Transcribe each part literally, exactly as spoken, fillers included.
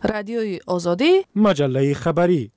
رادیوی آزادی، مجله خبری.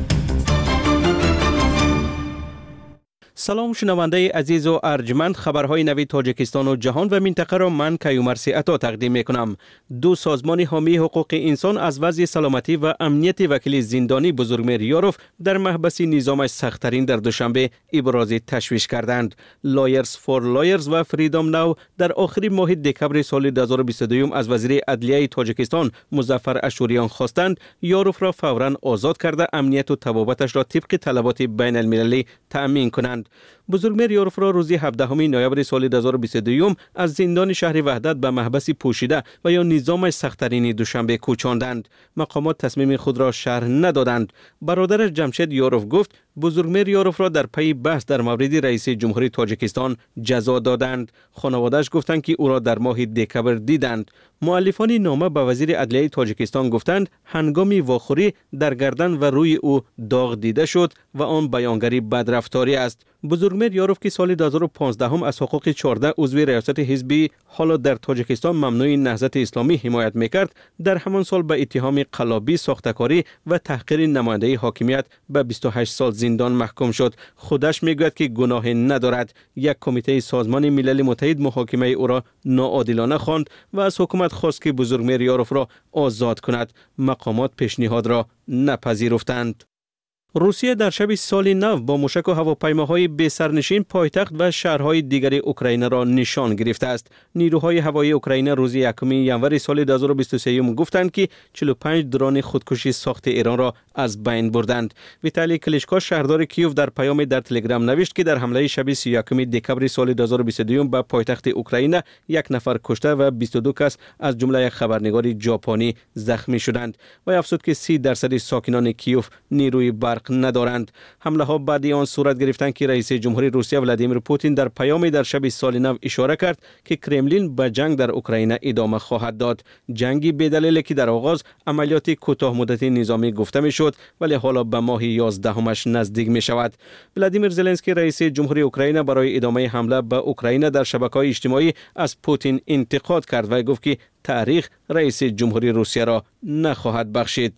سلام شنونده عزیز و ارجمند، خبرهای نوی تاجیکستان و جهان و منطقه را من کیومرثی عطا تقدیم می کنم. دو سازمان حامی حقوق انسان از وضع سلامتی و امنیت وکیل زندانی بزرگمیر یاروف در محبس نظامش سخت‌ترین در دوشنبه ابراز تشویش کردند. لایرز فور لایرز و فریدم ناو در آخر ماه دکبر سال دو هزار و بیست و دو از وزیر عدلیه تاجیکستان مظفر اشوریان خواستند یاروف را فوراً آزاد کرده امنیت و طبابتش را طبق طلبات بین المللی تأمین کنند. بزرگمیر یاروف را روز هفدهم نوامبر سال دو هزار و بیست و دو از زندان شهر وحدت به محبس پوشیده و یا نظام سخت‌ترین دوشنبه کوچاندند. مقامات تصمیم خود را شرح ندادند. برادرش جمشید یاروف گفت بزرگمیر یاروف را در پی بحث در مورد رئیس جمهوری تاجیکستان جزا دادند. خانواده‌اش گفتند که او را در ماه دکبر دیدند. مؤلفان نامه به وزیر عدلیه تاجیکستان گفتند هنگام واخوری در گردن و روی او داغ دیده شد و آن بیانگری بدرفتاری است. بزرگمیر یاروف که سال دو هزار و پانزده از حقوق چهارده عضو ریاست حزبی حالا در تاجیکستان ممنوع نهضت اسلامی حمایت میکرد، در همان سال به اتهام قلابی، ساختکاری و تحقیر نماینده حاکمیت به بیست و هشت سال زندان محکوم شد. خودش میگوید که گناه ندارد. یک کمیته سازمان ملل متحد محاکمه او را ناعادلانه خواند و از حکومت خواست که بزرگمیر یاروف را آزاد کند. مقامات پیشنهاد را نپذیرفتند. روسیه در شب سال نو با موشک و هواپیماهای بی سرنشین پایتخت و شهرهای دیگر اوکراین را نشان گرفته است. نیروهای هوایی اوکراین روز یکم ژانویه سال دو هزار و بیست و سه گفتند که چهل و پنج درون خودکشی ساخت ایران را از بین بردند. ویتالی کلیچکو شهردار کیوف در پیام در تلگرام نوشت که در حمله شب سی و یکم دکبر سال دو هزار و بیست و دو به پایتخت اوکراین یک نفر کشته و بیست و دو کس از جمله یک خبرنگار ژاپنی زخمی شدند و افزود که سی درصد ساکنان کیوف نیروی برق ندارند. حمله ها بعد آن صورت گرفتند که رئیس جمهوری روسیه ولادیمیر پوتین در پیامی در شب سال نو اشاره کرد که کرملین به جنگ در اوکراین ادامه خواهد داد. جنگی بدلیل که در آغاز عملیات کوتاه مدتی نظامی گفته میشد ولی حالا به ماه یازدهمش نزدیک می شود. ولادیمیر زلنسکی رئیس جمهوری اوکراین برای ادامه حمله به اوکراین در شبکه‌های اجتماعی از پوتین انتقاد کرد و گفت که تاریخ رئیس جمهوری روسیه را نخواهد بخشید.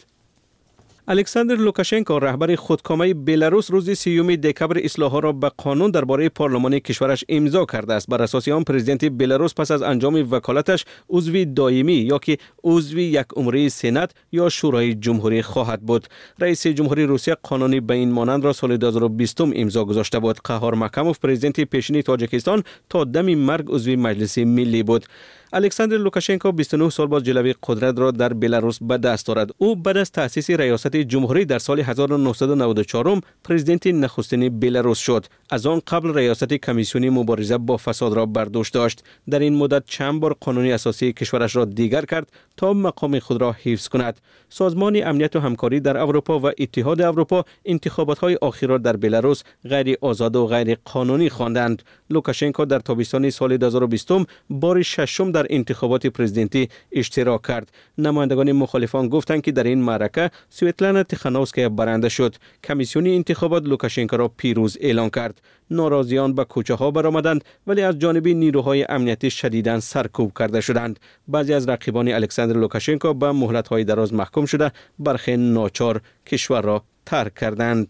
الکساندر لوکاشنکو رهبر خودکامه بلاروس روز سیوم دکبر اصلاحات را به قانون درباره پارلمان کشورش امضا کرده است. بر اساس آن پرزیدنت بلاروس پس از انجام وکالتش عضو دائمی یا که عضو یک عمره سنا یا شورای جمهوری خواهد بود. رئیس جمهوری روسیه قانونی به این مانند را سال دو هزار و بیست امضا گذاشته بود. قهار مکموف پرزیدنت پیشین تاجیکستان تا دم مرگ عضو مجلس ملی بود. الکساندر لوکاشنکو بیست و نه سال بعد جلوه قدرت را در بلاروس به دست دارد. او بعد از تأسیس ریاست جمهوری در سال هزار و نهصد و نود و چهار پرزیدنت نخستین بلاروس شد. از آن قبل ریاست کمیسیونی مبارزه با فساد را بر دوش داشت. در این مدت چند بار قانون اساسی کشورش را دیگر کرد تا مقام خود را حفظ کند. سازمان امنیت و همکاری در اروپا و اتحاد اروپا انتخابات‌های اخیر را در بلاروس غیر آزاد و غیر قانونی خواندند. لوکاشنکو در تابستان سال دو هزار و بیست بار ششم در انتخابات پرزیدنتی اشتراک کرد. نمایندگان مخالفان گفتند که در این معرکه سویتلانا تیخانووسکایا برنده شد. کمیسیون انتخابات لوکاشنکو را پیروز اعلام کرد. ناراضیان به کوچه ها برآمدند ولی از جانب نیروهای امنیتی شدیداً سرکوب کرده شدند. بعضی از رقیبان الکساندر لوکاشنکو به مهلت‌های دراز محکوم شده، برخی ناچار کشور را ترک کردند.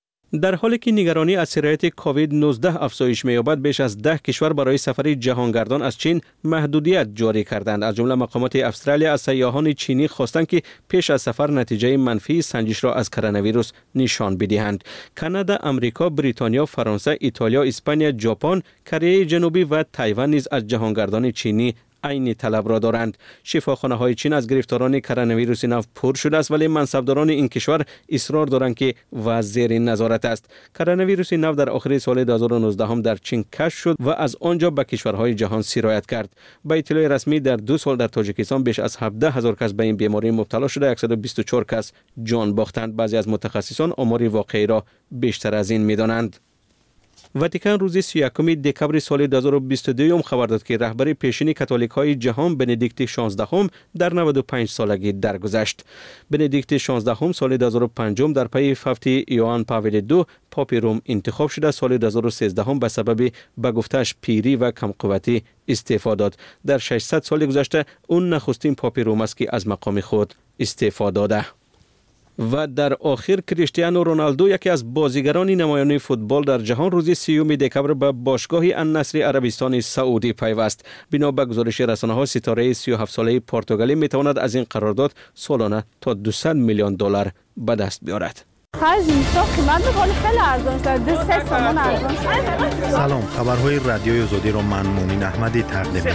در حالی که نگرانی از سرایت کووید نوزده افزایش می‌یابد، بیش از ده کشور برای سفر جهانگردان از چین محدودیت جاری کردند. از جمله مقامات استرالیا از سیاحان چینی خواستند که پیش از سفر نتیجه منفی سنجش را از کرونا ویروس نشان بدهند. کانادا، آمریکا، بریتانیا، فرانسه، ایتالیا، اسپانیا، ژاپن، کره جنوبی و تایوان نیز از جهانگردان چینی عین طلب را دارند. شفاخانه های چین از گرفتاران کرونا ویروس نو پر شده است ولی منصبداران این کشور اصرار دارند که وضع زیر نظارت است. کرونا ویروس نو در آخر سال دو هزار و نوزده هم در چین کشف شد و از آنجا به کشورهای جهان سرایت کرد. با اطلاع رسمی در دو سال در تاجیکستان بیش از هفده هزار کس به این بیماری مبتلا شده، صد و بیست و چهار کس جان باختند. بعضی از متخصصان آمار واقعی را بیشتر از این می‌دانند. واتیکن روز سی و یکم دکبر سال دو هزار و بیست و دو خبر داد که رهبر پیشین کاتولیک های جهان بندیکت شانزدهم در نود و پنج سالگی درگذشت. بندیکت شانزدهم سال دو هزار و پنج در پی فوت یوحنا پاول دو پاپ روم انتخاب شده. سال دو هزار و سیزده به سبب به گفتش پیری و کم قوتی استعفا داد. در ششصد سال گذشته اون نخستین پاپ روم است که از مقام خود استعفا داده. و در آخر کریستیانو رونالدو یکی از بازیگران نمایان فوتبال در جهان روز سیوم دکبر به باشگاه النصر عربستان سعودی پیوست. بنا به گزارش رسانه‌ها ستاره سی و هفت ساله پرتغالی میتواند از این قرارداد سالانه تا دویست میلیون دلار به دست بیارد. خرج اینستا قیمت میکنه خیلی ارزان شده. سه سامان ارزان شده. سلام، خبرهای رادیوی آزادی را من مومین احمدی تقدیم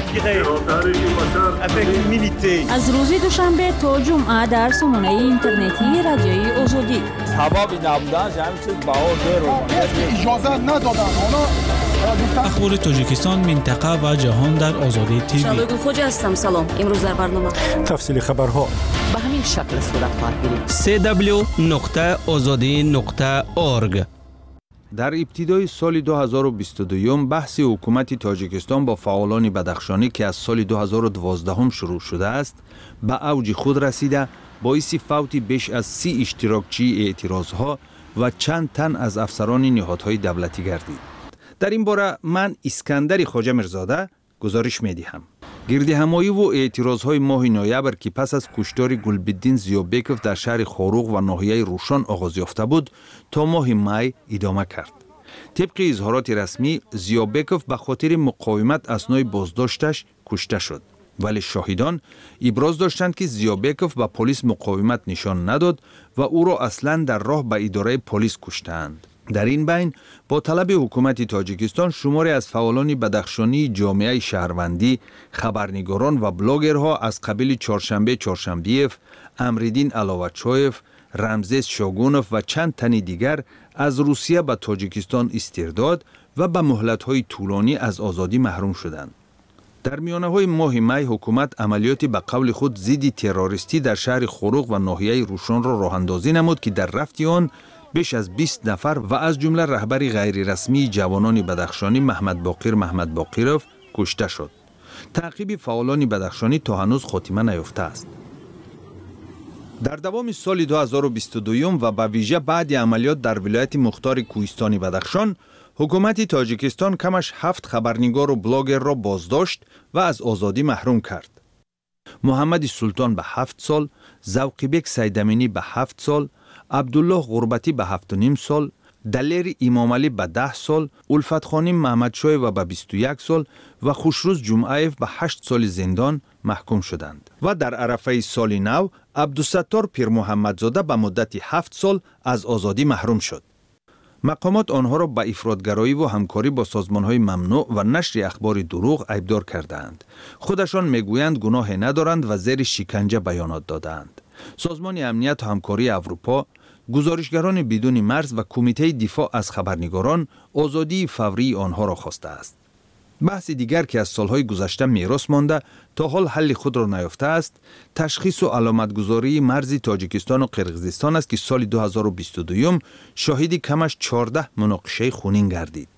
می‌کنم. از روز دوشنبه تا جمعه در سامانه اینترنتی رادیوی آزادی. حبابی نبودن همین چیز بهار رو اجازه ندادن. اخبار تاجیکستان، منطقه و جهان در آزادی تیوی. شالوی خوج هستم. سلام. امروز در برنامه تفصیل خبرها به همین شکل صورت خواهد گرفت. سی دبلیو نقطه آزادی نقطه اورگ. در ابتدای سال دو هزار و بیست و دو بحث حکومت تاجیکستان با فعالان بدخشانی که از سال دو هزار و دوازده شروع شده است به اوج خود رسیده، باعث فوت بیش از سی اشتراکچی اعتراضها و چند تن از افسران نهادهای دولتی گردید. در این باره من اسکندر خواجه میرزاده گزارش می‌دهم. گردهمایی و اعتراضهای ماه نوامبر که پس از کشتار گلبدین زیابکوف در شهر خاروق و ناحیه روشان آغاز یافته بود تا ماه می ادامه کرد. طبق اظهارات رسمی، زیابکوف به خاطر مقاومت اثنای بازداشتش کشته شد، ولی شاهدان ابراز داشتند که زیابکوف به پلیس مقاومت نشان نداد و او را اصلاً در راه به اداره پلیس کشتند. در این بین با طلب حکومت تاجیکستان شماری از فعالان بدخشانی جامعه شهروندی، خبرنگاران و بلاگرها از قبیل چهارشنبه چهارشنبیف، امریدین علاوتچایف، رمزیس شاگونوف و چند تن دیگر از روسیه به تاجیکستان استرداد و به مهلت‌های طولانی از آزادی محروم شدند. در میانه‌های ماه می حکومت عملیاتی به قول خود ضد تروریستی در شهر خاروق و ناحیه روشان را راه اندازی نمود که در رفت آن بیش از بیست نفر و از جمله رهبر غیر رسمی جوانان بدخشانی محمد باقر محمد باقرов کشته شد. تعقیب فعالان بدخشانی تا هنوز خاتمه نیافته است. در دوام سال دو هزار و بیست و دو و به ویژه بعد عملیات در ولایت مختار کوهستانی بدخشان، حکومت تاجیکستان کمش هفت خبرنگار و بلاگر را بازداشت و از آزادی محروم کرد. محمد سلطان به هفت سال، ذوقیبک سیدامینی به هفت سال، عبدالله غربتی به هفت و نیم سال، دلیر امامعلی به ده سال، الفت خانی محمدشاه و به بیست و یک سال و خوشروز جمعیف به هشت سال زندان محکوم شدند. و در عرفه سال نو عبدالستار پیر محمدزاده به مدت هفت سال از آزادی محروم شد. مقامات آنها را به افراطگرایی و همکاری با سازمان‌های ممنوع و نشر اخبار دروغ ایبدار کردند. خودشان میگویند گناه ندارند و زیر شکنجه بیانات دادند. سازمان امنیت و همکاری اروپا، گزارشگران بدون مرز و کمیته دفاع از خبرنگاران آزادی فوری آنها را خواسته است. بحث دیگر که از سالهای گذشته میراث مانده تا حال حل خود را نیافته است، تشخیص و علامتگذاری مرز تاجیکستان و قرقیزستان است که سال دو هزار و بیست و دو شاهد کمش چهارده مناقشه خونین گردید.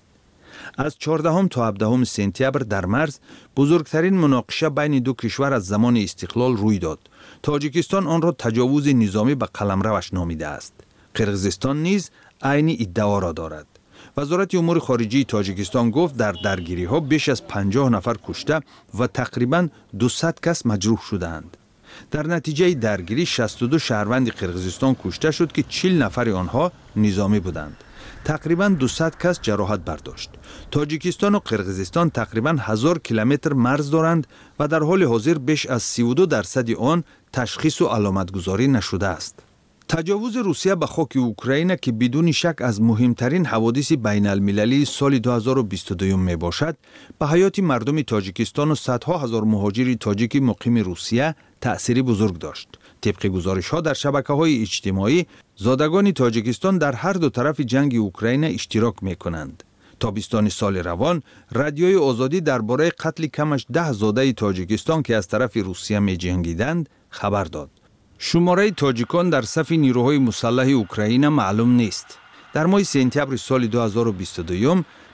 از چهاردهم تا هفدهم سپتامبر در مرز بزرگترین مناقشه بین دو کشور از زمان استقلال روی داد. تاجیکستان آن را تجاوز نظامی به قلمروش نامیده است. قرقیزستان نیز عین ادعا را دارد. وزارت امور خارجه تاجیکستان گفت در درگیری ها بیش از پنجاه نفر کشته و تقریباً دویست کس مجروح شدند. در نتیجه درگیری شصت و دو شهروند قرقیزستان کشته شد که چهل نفر آنها نظامی بودند. تقریباً دویست کس جراحت برداشت. تاجیکستان و قرقیزستان تقریباً هزار کیلومتر مرز دارند و در حال حاضر بیش از سی و دو درصد آن تشخیص و علامتگذاری نشده است. تجاوز روسیه به خاک اوکراین که بدون شک از مهمترین حوادث بین المللی سال دو هزار و بیست و دو می باشد، به حیات مردم تاجیکستان و صدها هزار مهاجر تاجیک مقیم روسیه تأثیری بزرگ داشت. طبق گزارش ها در شبکه های اجتماعی، زادگان تاجیکستان در هر دو طرف جنگ اوکراین اشتراک می کنند. تابستان سال روان، رادیوی آزادی درباره قتل کمش ده زاده تاجیکستان که از طرف روسیه می جنگیدند خبر داد. شماره تاجیکان در صف نیروهای مسلح اوکراین معلوم نیست. در ماه سپتامبر سال دو هزار و بیست و دو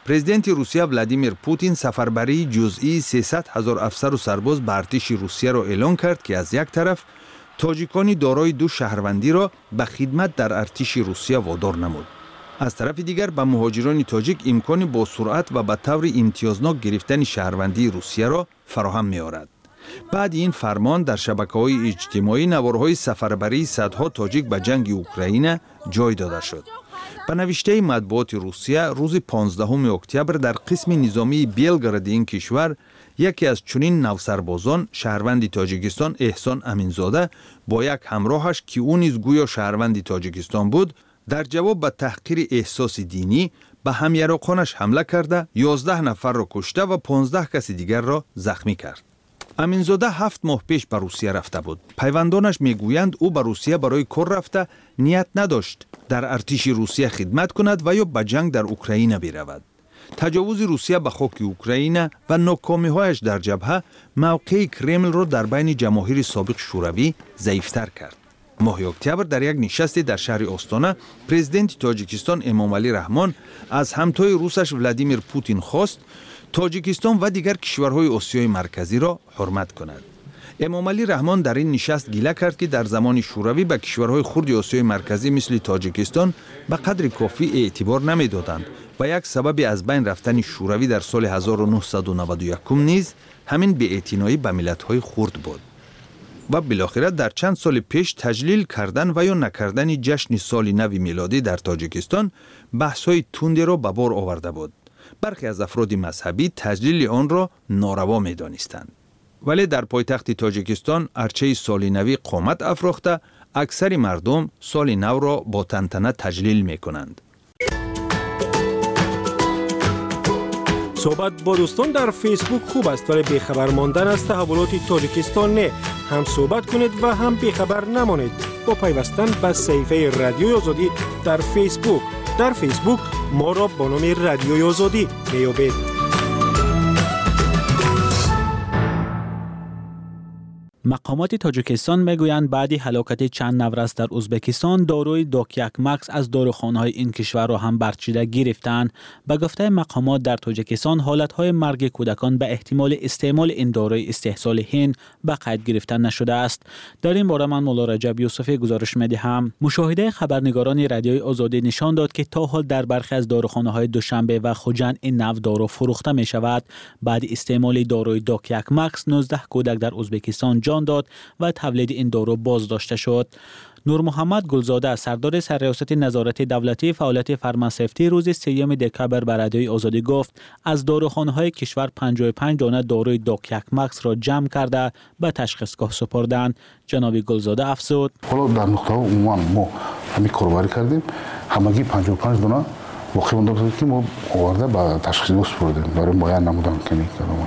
پرزیدنت روسیه ولادیمیر پوتین سفربری جزئی سیصد هزار افسر و سرباز به ارتش روسیه را اعلان کرد که از یک طرف تاجیکانی دارای دو شهروندی را به خدمت در ارتش روسیه وادار نمود. از طرف دیگر به مهاجران تاجیک امکانی با سرعت و به طور امتیازناک گرفتن شهروندی روسیه را فراهم می‌آورد. بعد این فرمان در شبکه‌های اجتماعی نوارهای سفربری صدها تاجیک به جنگ اوکراین جای داده شد. به نوشته مطبوعات روسیه روز پانزدهم اکتبر در قسم نظامی بیلگراد این کشور یکی از چنین نوسربازان شهروند تاجیکستان احسان امینزاده با یک همراهش که او نیز گویا شهروند تاجیکستان بود در جواب به تحقیر احساس دینی به همیراقانش حمله کرده یازده نفر را کشته و پانزده کس دیگر را زخمی کرد. امینزاده هفت ماه پیش به روسیه رفته بود. پیوندانش میگویند او به روسیه برای کار رفته نیت نداشت در ارتش روسیه خدمت کند و یا به جنگ در اوکراین برود. تجاوز روسیه به خاک اوکراین و ناکامی‌هایش در جبهه موقع کرمل را در بین جماهیر سابق شوروی ضعیف‌تر کرد. ماه اکتبر در یک نشست در شهر آستانه پرزیدنت تاجیکستان امامعلی رحمان از همتای روسش ولادیمیر پوتین خواست تاجیکستان و دیگر کشورهای آسیای مرکزی را حرمت کند. امامعلی رحمان در این نشست گله کرد که در زمان شوروی به کشورهای خرد آسیای مرکزی مثل تاجیکستان به قدر کافی اعتبار نمی‌دادند و یک سبب از بین رفتن شوروی در سال هزار و نهصد و نود و یک نیز همین بی‌اعتنایی به ملت‌های خرد بود. و بالاخره در چند سال پیش تجلیل کردن و یا نکردن جشن سال نو میلادی در تاجیکستان بحث‌های تندی را به بار آورده بود. برخی از افراد مذهبی تجلیل آن را ناروا می‌دانستند. ولی در پایتخت تاجیکستان ارچه سال نوی قامت افراخته اکثر مردم سال نو را با تنتنه تجلیل می‌کنند. صحبت با دوستان در فیسبوک خوب است ولی بیخبر ماندن از تحولات تاجیکستان نه. هم صحبت کنید و هم بیخبر نمانید با پیوستن به صفحه رادیوی آزادی در فیسبوک. در فیسبوک ما را با نام رادیوی آزادی میابید. مقامات تاجیکستان میگویند بعد هلاکت چند نورس در ازبکستان داروی دوکیک مکس از داروخانه‌های این کشور را هم برچیده گرفتند. به گفته مقامات در تاجیکستان حالت‌های مرگ کودکان به احتمال استعمال این داروی استحصال هند به قید گرفته نشده است. در این باره من مولا رجب یوسفی گزارش می‌دهم. مشاهده خبرنگاران رادیوی آزادی نشان داد که تا حال در برخی از داروخانه‌های دوشنبه و خوجند این نوع دارو فروخته می‌شود. بعد استعمال داروی دوکیک مکس نوزده کودک در ازبکستان جان داد و تولید این دارو بازداشته شد. نور محمد گلزاده سردار سرریاست نظارت دولتی فعالیت فارماسفتی روز سوم دکبر بر رادیوی آزادی گفت از داروخانه‌های کشور پنجاه و پنج دانه داروی دوکیک مکس را جمع کرده به تشخیصگاه سپردند. جناب گلزاده افزود: حالا در نقطه عموما ما همین کاربری کردیم، همگی پنجاه و پنج دانه واقعی مونده بود که ما آورده به تشخیصگاه سپردیم برای معاین نمودن کنیم.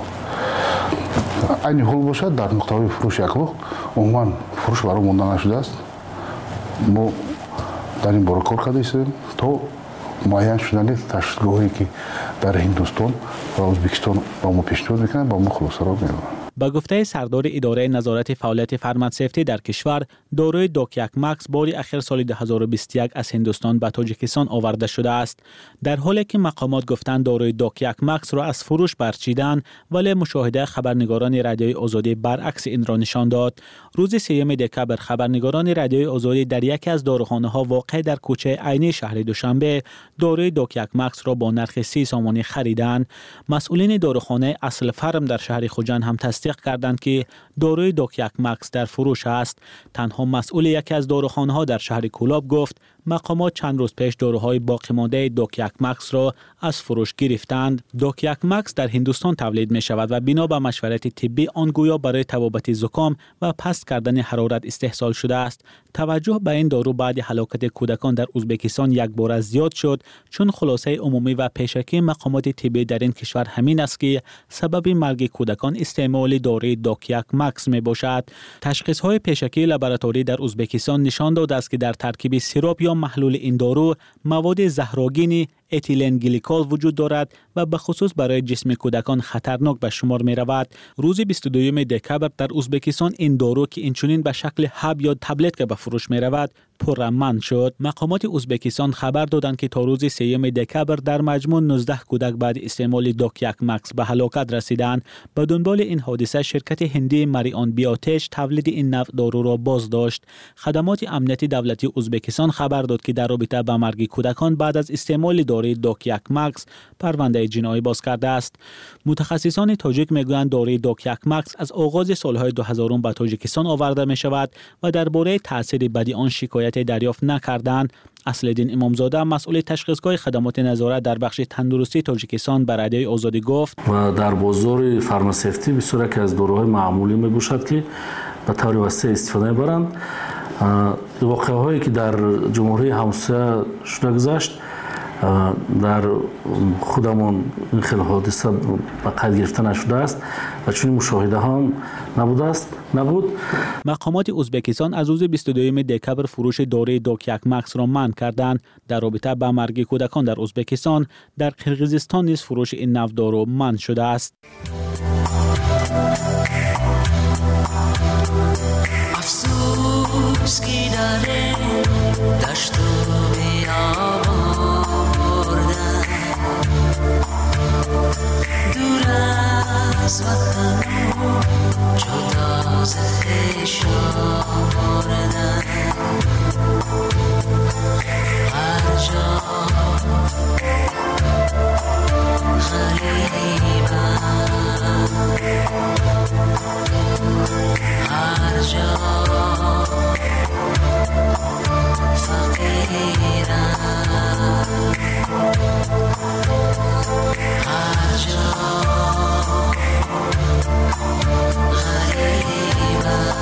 این حال باشد در نقطه فروش یک وقت عموما فروش برای مونده نشده است. ما در این باره کار کرده ایستیم تا معین شدن تشخیصگاهی که در هندوستان و ازبکستان با ما پیشنهاد میکنن با ما خلاصه را میدن. با گفته سردار اداره نظارت فعالیت فارماسفتی در کشور، داروی دوکیک مکس باری اخیر سال دو هزار و بیست و یک از هندوستان به تاجیکستان آورده شده است. در حالی که مقامات گفتند داروی دوکیک مکس را از فروش برچیدن، ولی مشاهده خبرنگاران رادیوی آزادی برعکس این را نشان داد. روز سوم دکبر خبرنگاران رادیوی آزادی در یکی از داروخانه‌ها واقع در کوچه عینی شهر دوشنبه داروی دوکیک مکس را با نرخ سی سامانی خریدند. مسئولین داروخانه اصل فرم در شهر خوجند هم تصدیق کردند که داروی دوکیک مکس در فروش است. تنها مسئول یکی از داروخانه‌ها در شهر کولاب گفت مقامات چند روز پیش داروهای باقی مانده دوکیک مکس را از فروش گرفتند. دوکیک مکس در هندوستان تولید می شود و بنا به مشورت طبی آن گویا برای تبابت زکام و پست کردن حرارت استحصال شده است. توجه به این دارو بعد هلاکت کودکان در ازبکستان یک بار زیاد شد، چون خلاصه عمومی و پیشکی مقامات طبی در این کشور همین است که سبب مرگ کودکان استعمال داروی دوکیک مکس می باشد. تشخیص های پیشکی لابراتوری در ازبکستان نشان داده است که در ترکیب سیروپ یا یا محلول این دارو مواد زهرآگین اتیلن گلیکول وجود دارد و به خصوص برای جسم کودکان خطرناک به شمار می رود. روز بیست و دوم دکبر در ازبکستان این دارو که اینچنین به شکل حب یا تبلت که به فروش می رود پرامن شد. مقامات ازبکستان خبر دادند که تا روز سوم دکبر در مجموع نوزده کودک بعد استعمال دوکیاک مکس به هلاکت رسیدند. به دنبال این حادثه شرکت هندی مریان بیاتش تولید این نوع دارو را باز داشت. خدمات امنیتی دولتی ازبکستان خبر داد که در رابطه با مرگ کودکان بعد از استعمال داروی دوکیاک مکس پرونده جنایی باز کرده است. متخصصان تاجیک میگویند داروی دوکیاک مکس از آغاز سالهای دو هزار به تاجیکستان آورده می شود و درباره تاثیر بدی آن شکایت دریافت نکردند. اصلالدین امامزاده مسئول تشخیصگاه خدمات نظارت در بخش تندرستی تاجیکستان بر رادیوی آزادی گفت و در بازار فارماسیوتی بسیار که از داروهای معمولی می باشد که به طور وسیع استفاده برند. واقعه هایی که در جمهوری همسایه شده گذشت در خودمون این خیلی حادثه به قید گرفته نشده است و چون مشاهده هم نبوده است نبود. مقامات ازبکستان از روز بیست و دوم دکبر فروش داروی دوکیاک مکس را منع کردند. در رابطه با مرگ کودکان در ازبکستان در قرقیزستان نیز فروش این نوع دارو منع شده است. افسوس کی داره دشت و بیابان دور از وطن جدا ز خویش آوردن هر جا غریبم هر جا فقیرم هر جا غریبم.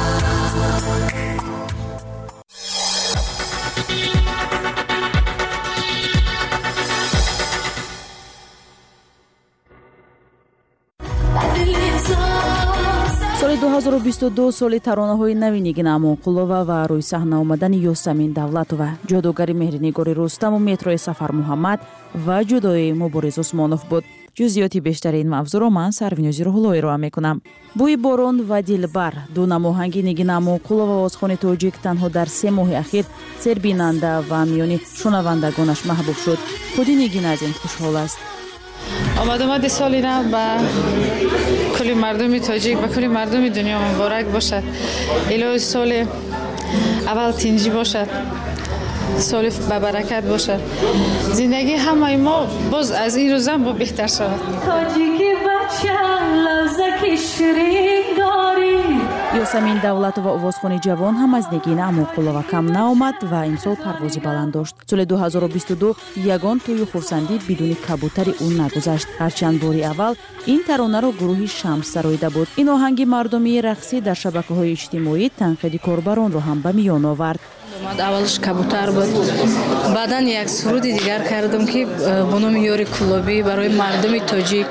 соли ду ҳазору бисту ду соли таронаҳои нави нигина амонқулова ва рӯи саҳна омадани ёсамин давлатова, ҷодугари меҳринигори рустаму метрои сафар муҳаммад ва ҷудоии мубориз усмонов буд. ҷузъиёти бештари ин мавзӯъро ман Сарвинёзи Рӯҳуллоӣ ироа мекунам. бӯи борон ва дилбар ду намоҳанги нигина амонқулова овозхони тоҷик танҳо дар се моҳи ахир сербинанда ва миёни шунавандагонаш маҳбуб шуд. худи нигина аз ин хушҳол аст. آمد آمد سالی نو با کلی مردم تاجیک و کلی مردم دنیا مبارک باشد. الهی سال اول تنجی باشد، سال با برکت باشد. زندگی همه ما باز از این روزم با بهتر شود. تاجیکی بچه لوزکی شیرین داری. ёсамин давлатова овозхони ҷавон ҳам аз нигина амонқулова кам наомад ва имсол парвози баланд дошт. соли ду ҳазору бисту ду ягон тӯю хурсандӣ бидуни кабутари ӯ нагузашт. ҳарчанд бори аввал ин таронаро гурӯҳи Шамс сароида буд. ин оҳанги мардумии рақсӣ дар шабакаҳои иҷтимоӣ танқиди корбаронро ҳам ба миён овард. اولش کبوتر بود، بعدن یک سرود دیگر کردم که به نام یاری کلابی برای مردم تاجیک.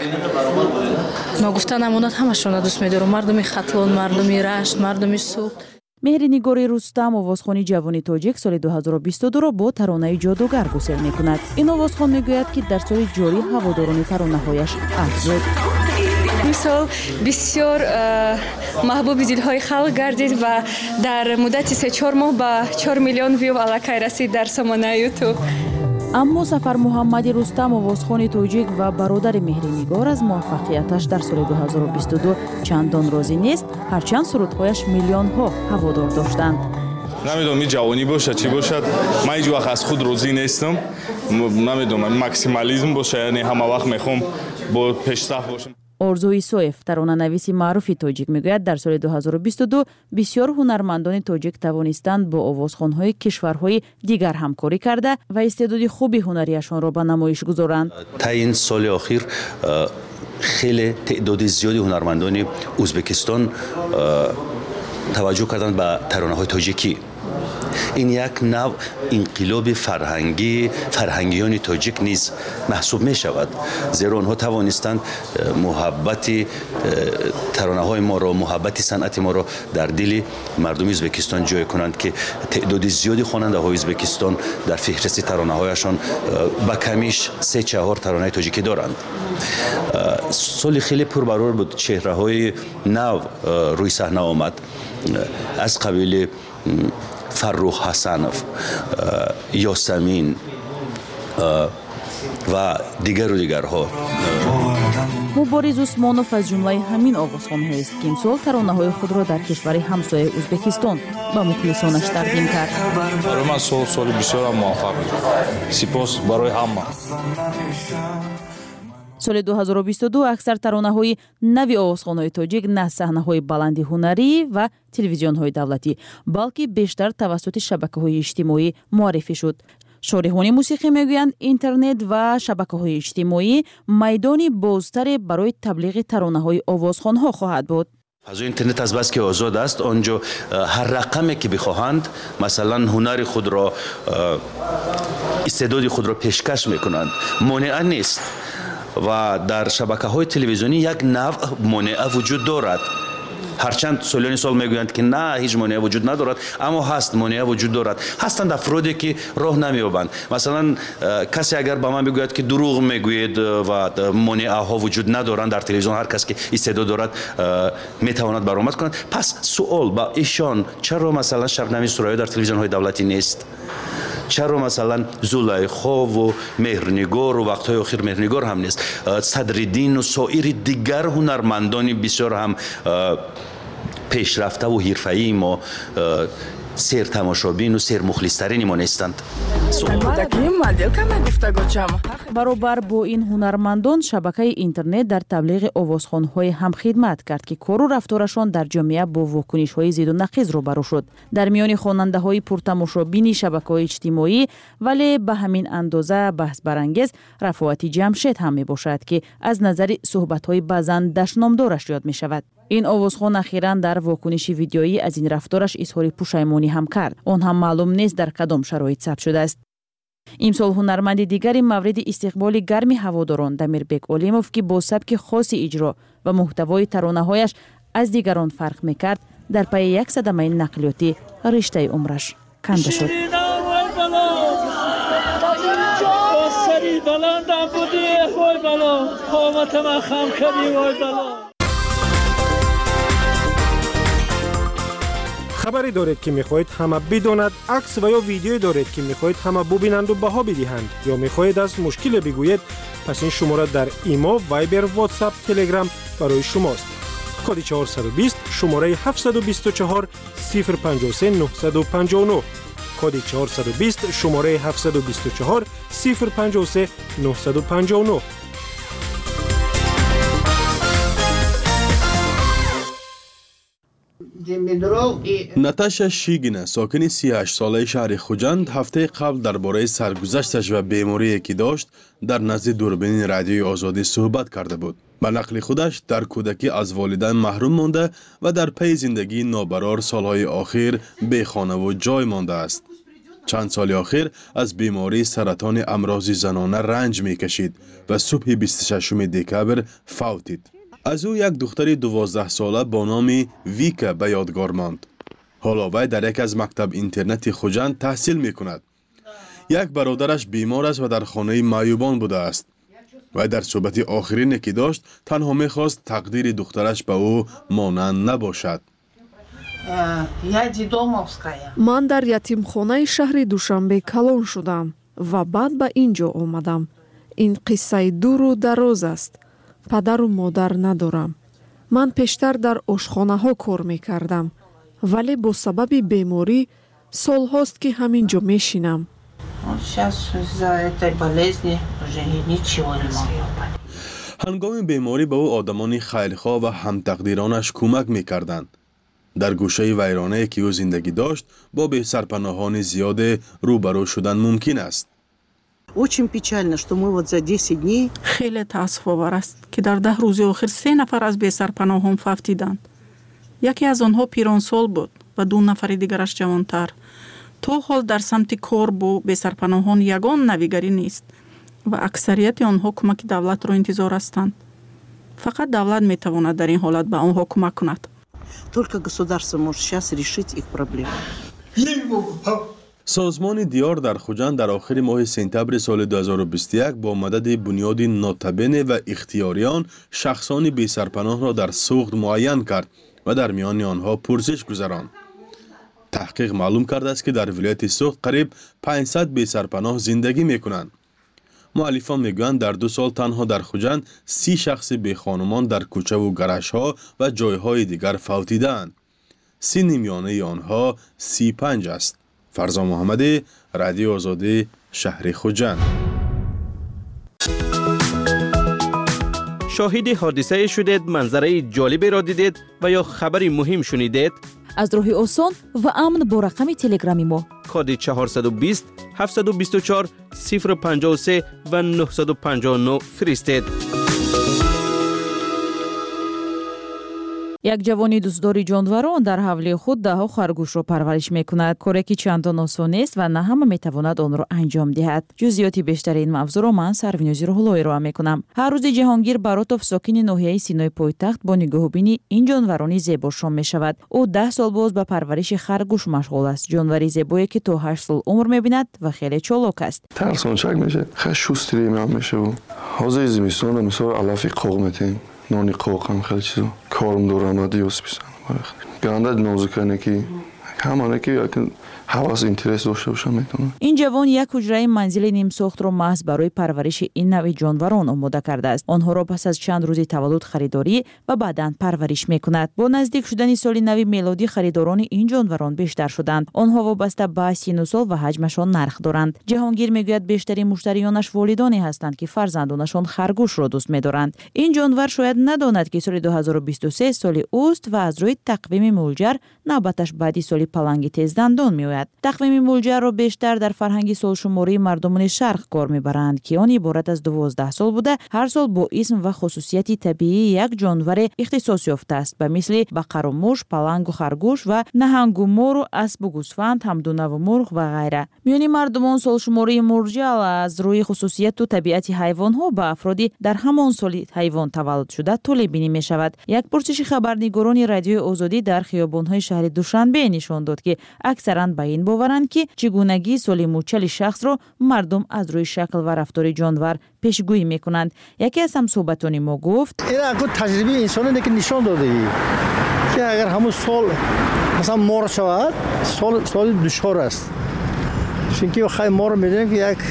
نگفته نموند همشون دوست می‌دارم، مردم خطلون، مردم رشت، مردم سوخت. меҳринигори рустам овозхони ҷавони тоҷик соли ду ҳазору бисту ду ро бо таронаи ҷодугар гусел мекунад. ин овозхон мегӯяд ки дар соли ҷорӣ ҳаводорони таронаҳояш афзуд. имсол бисёр маҳбуби дилҳои халқ гардид ва дар муддати се чор моҳ ба чор миллион виё аллакай расид дар сомонаи ютуб. аммо Сафар Муҳаммади Рустам овозхони тоҷик ва бародари меҳринигор аз муваффақияташ дар соли ду ҳазору бисту ду чандон розӣ нест, ҳарчанд сурудҳояш миллионҳо ҳаводор доштанд. намедонам ин ҷавонӣ бошад чӣ бошад, ман ҳеҷ вақт аз худ розӣ нестам. намедонам максимализм бошад, яъне ҳама вақт мехоҳам бо пешсаф бошам. орзу исоев таронанависи маъруфи тоҷик мегӯяд дар соли ду ҳазору бисту ду бисёр ҳунармандони тоҷик тавонистанд бо овозхонҳои кишварҳои дигар ҳамкорӣ карда ва истеъдоди хуби ҳунарияшонро ба намоиш гузоранд. та ин соли охир хеле теъдоди зиёди ҳунармандони ӯзбекистон таваҷҷӯҳ карданд ба таронаҳои тоҷикӣ این یک نوع انقلاب فرهنگی فرهنگیان تاجیک نیز محسوب می شود، زیرا آنها توانستند محبت ترانه های ما را، محبت صنعت ما را در دل مردم ازبکستان جای کنند که تعداد زیادی خواننده های ازبکستان در فهرست ترانه هایشان با کمیش سه چهار ترانه تاجیکی دارند. سال خیلی پربرار بود، چهره های نو روی صحنه آمد، از قبیل فرخ حسنов، یاسمین و دیگر و دیگرها. مبارز عثمانов از جمله همین آوازخوان‌ها است که امسال ترانه‌های خود را در کشور همسایه ازبکستان با مخلصانش تقدیم کرد. برای من سال سال بسیار موفق بود. سپاس برای همه. سال دو هزار و بیست و دو اکثر ترانه‌های نوی آوازخوان‌های تاجیک نه صحنه‌های بلندی هنری و تلویزیون‌های دولتی، بلکه بیشتر توسط شبکه‌های اجتماعی معرفی شد. شارحان موسیقی میگویند اینترنت و شبکه‌های اجتماعی میدانی بازتر برای تبلیغ ترانه‌های آوازخوان‌ها خواهد بود. از اینترنت از بس که آزاد است، آنجا هر رقمی که بخواهند مثلا هنر خود را، استعداد خود را پیشکش میکنند، مانع نیست. و در شبکه‌های تلویزیونی یک نوع مانع وجود دارد، هرچند سالیان سال میگویند که نه هیچ مانع وجود ندارد، اما هست، مانع وجود دارد. هستند افرادی که راه نمییابند. مثلا کسی اگر به من بگوید که دروغ میگوید و مانع ها وجود ندارند در تلویزیون، هر کس که استعداد دارد میتواند برآمد کند. پس سوال با ایشان، چرا مثلا شبنم سرایی در تلویزیون های دولتی نیست؟ چرا مثلا زلیخا و مهرنگار و وقتهای آخر مهرنگار هم نیست؟ صدرالدین و سایر دیگر هنرمندان بسیار هم پیشرفته و حرفه‌ای ما، سیر تماشابین و سیر مخلص‌ترین ما نیستند. برابر با این هنرمندان شبکه اینترنت در تبلیغ آوازخوان‌های هم خدمت کرد که کار و رفتارشان در جامعه با واکنش‌های زید و نقیض روبرو شد. در میان خواننده‌های پرتماشابین شبکه‌های اجتماعی ولی به همین اندازه بحث برانگیز رفاعت جمشید هم میباشد که از نظر صحبت‌های بعضاً دشنامدارش یاد می‌شود. این آوازخوان اخیراً در واکنش ویدیویی از این رفتارش اظهار پشیمانی هم کرد. آن هم معلوم نیست در کدام شرایط ثبت شده است. امسال هنرمند دیگری مورد استقبال گرم هواداران دمیربک علیموف که با سبک خاص اجرا و محتوای ترانه‌هایش از دیگران فرق می‌کرد، در پی یک صدمه نقلیاتی رشته عمرش کنده شد. خبری دارید که میخواهید همه بداند، عکس و یا ویدیویی دارید که میخواهید همه ببینند و بها بدهند، یا میخواهید از مشکل بگویید، پس این شماره در ایما، وایبر، واتساپ، تلگرام برای شماست. کد چهارصد و بیست شماره هفتصد و بیست و چهار صفر پنجاه و سه نهصد و پنجاه و نه. کد چهارصد و بیست شماره هفتصد و بیست و چهار صفر پنجاه و سه نهصد و پنجاه و نه. ناتاشا شیگینا ساکن سی و هشت ساله شهر خوجند هفته قبل درباره سرگذشتش و بیماری که داشت در نزد دوربین رادیوی آزادی صحبت کرده بود. به نقل خودش در کودکی از والدین محروم مانده و در پی زندگی نابرار سالهای آخر بی خانه و جای مانده است. چند سال آخر از بیماری سرطان امراض زنانه رنج می کشید و صبح بیست و ششم دکبر فوتید. از او یک دختر دوازده ساله با نام ویکا به یادگار ماند. حالا وی در یک از مکتب اینترنتی خوجند تحصیل می کند. یک برادرش بیمار است و در خانه معیوبان بوده است. و در صحبت آخرین که داشت تنها می خواست تقدیر دخترش به او مانند نباشد. من در یتیمخانه شهر دوشنبه کلان شدم و بعد به اینجا آمدم. این قصه دور و دراز است. پدر و مادر ندارم. من پیشتر در آشخانه ها کار می کردم. ولی با سبب بیماری سال هاست که همینجا می شینم. هنگام بیماری به او آدمان خیرخواه و همتقدیرانش کمک می کردند. در گوشه ویرانه که او زندگی داشت با به سرپناهان زیاد روبرو شدن ممکن است. خیلی تأسف آور است که در ده روز آخر سه نفر از بی سرپناهان فوتیدند. یکی از آنها پیرانسال بود و دو نفر دیگرش جوانتر. تا حال در سمت کار با بی‌سرپناهان یگان نویگری نیست و اکثریت آنها کمک دولت را انتظار هستند. فقط دولت میتواند در این حالت به آنها کمک کند. Только государство может сейчас решить их проблемы. سازمان دیار در خوجند در آخر ماه سپتامبر سال دو هزار و بیست و یک با مدد بنیاد ناتبین و اختیاریان شخصان بی سرپناه را در سوخت معین کرد و در میان آنها پرسش گذراند. تحقیق معلوم کرده است که در ولایت سوخت قریب پانصد بی سرپناه زندگی میکنند. مؤلفان میگویند در دو سال تنها در خوجند سی شخص بی خانمان در کوچه و گرش ها و جایهای دیگر فوتیدند. سن میانه آنها سی و پنج است. فرزان محمدی، رادیو آزادی، شهر خوجند. شاهد حادثه شدید، منظره جالبی را دیدید و یا خبری مهم شنیدید؟ از راهی آسان و امن با رقم تلگرامی ما کد چهارصد و بیست هفتصد و بیست و چهار صفر پنجاه و سه و نهصد و پنجاه و نه فرستید. یک جوانی دوستداری جانوران در حوله خود ده ها خرگوش را پرورش میکند. کاری که چندان آسان است و نه همه میتواند آن را انجام دهد. جزئیات بیشتر این موضوع را من سروینوزی روح‌الله ارائه میکنم. هر روز جهانگیر براتوف ساکن ناحیه سینای پایتخت با نگاهبینی این جانوران زیبا شام میشود. او ده سال باز به پرورش خرگوش مشغول است. جانوری زیبایی که تا هشت سال عمر میبیند و خیلی چالاک است. ترسانچک میشه. خیلی شوستری میام میشه و حاضر زمستون مثلا علافی قوق میتیم. نانی قوق هم خیلی چیزا کارم دورم دیوس بیسن گرانده نازکانه که همانه که حواس اینترس داشته باشم میتونم. این جوان یک حجره منزل نیم ساخت را محض برای پرورش این نوع جانوران آماده کرده است. آنها را پس از چند روز تولد خریداری و بعداً پرورش میکند. با نزدیک شدن سال نو میلادی خریداران این جانوران بیشتر شدند. آنها وابسته به سن و سال و حجمشان نرخ دارند. جهانگیر میگوید بیشترین مشتریانش والدانی هستند که فرزندانشان خرگوش را دوست می‌دارند. این جانور شاید نداند که سال دو هزار و بیست و سه سال اوست و از روی تقویم مولجر نوبتش بعدی سال پلنگ تیزدندان میآید. تقویم مولجر را بیشتر در فرهنگ سالشماری مردمان شرق کار میبرند که آن عبارت از دوازده سال بوده. هر سال با اسم و خصوصیت طبیعی یک جانور اختصاص یافته است به مثل بقر و موش، پلنگ و خرگوش و نهنگ و مور و اسب و گوسفند، همدونه و مرغ و غیره. میان مردمان سالشماری مرجع از روی خصوصیت و طبیعت حیوان ها به افرادی در همان سال حیوان تولد شده طول بینی می شود. یک پرسش خبرنگاران رادیوی آزادی در خیابان های شهر دوشنبه نشان داد که اکثرا به این باورند که چگونگی سال موچل شخص را مردم از روی شکل و رفتار جانور پیشگویی میکنند. یکی از همصحبتان ما گفت این اگه تجربه انسانی که نشان داده که اگر همون سال مثلا مار شود سال سال دشوار است. چون که خیلی مار میدونیم که یک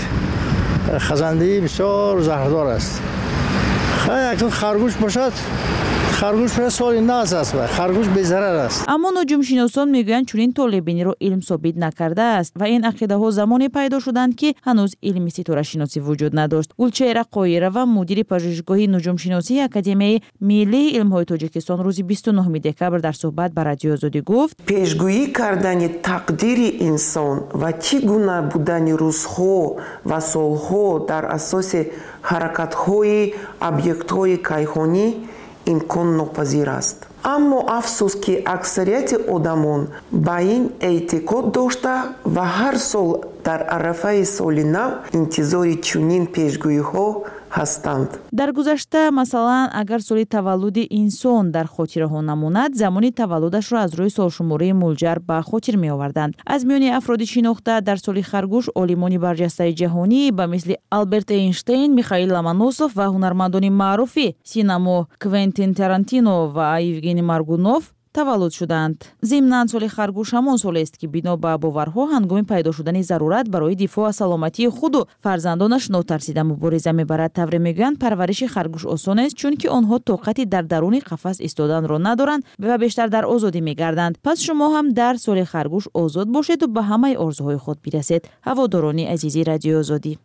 خزنده بسیار زهردار است. خیلی اگه خرگوش باشد خرگوش پر سال ناز است و خرگوش بی‌ضرر است. اما نجوم شناسان میگویند چنین طالع‌بینی را علم ثابت نکرده است و این عقیده ها زمانی پیدا شدند که هنوز علم ستاره شناسی وجود نداشت. گلچهره قایره و مدیر پژوهشگاه نجوم شناسی اکادمی ملی علم های تاجیکستان روز بیست و نه دکبر در صحبت با رادیو آزادی گفت پیشگویی کردن تقدیر انسان و چگونه بودن روزها و سالها در اساس حرکت های ابیکت های کیهانی امکان ناپذیر است. اما افسوس که اکثریت آدمان با این اعتقاد داشته و هر سال در عرفه سال نو انتظار چنین پیشگویی ها هستند. در گذشته مثلا اگر سال تولد انسان در خاطره ها نماند زمانی تولدش را از روی سالشماری مولجر به خاطر می آوردند. از میان افراد شناخته در سال خرگوش عالمان برجسته جهانی به مثل آلبرت اینشتین، میخائیل لومونوسوف و هنرمندان معروفی سینما کوئنتین تارانتینو و یوگنی مارگونوف تولد شدند. ضمناً سال خرگوش همان سال است که بنا به باورها هنگام پیدا شدن ضرورت برای دفاع از سلامتی خود و فرزندانش ناترسیده مبارزه میبرد. طوری میگویند پرورش خرگوش آسان است چون که آنها طاقتی در درون قفس ایستادن را ندارند و بیشتر در آزادی میگردند. پس شما هم در سال خرگوش آزاد باشید و به همه آرزوهای خود برسید. هواداران عزیزی رادیو آزادی.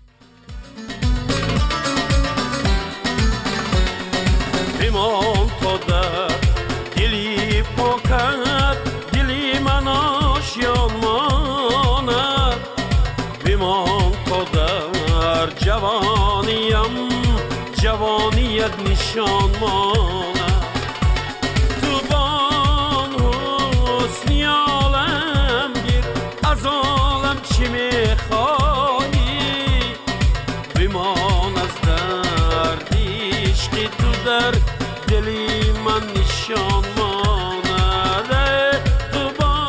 پاکت دلی من آشیان ماند بمان تا در جوانیم جوانیت نشان ماند تو بان حسنی چی میخوایی بمان از درد عشق تو در دلی من نشان مانده تو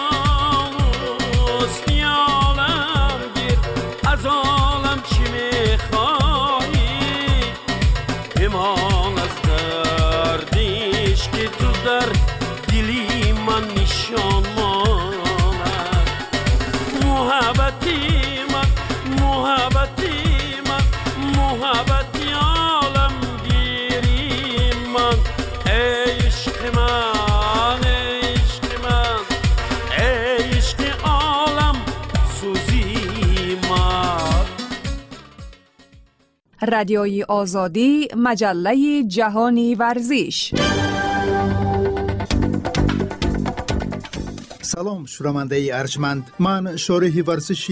باست نیالم گیر از عالم چی میخوایی بمان از درد عشق تو در دلی من نشان ماند محبتی من محبتی من محبتی عالم گیری من عشق من عشق من عشق عالم سوزی من. رادیوی آزادی، مجله جهانی ورزش. سلام شنونده ارجمند، من شارح ورزشی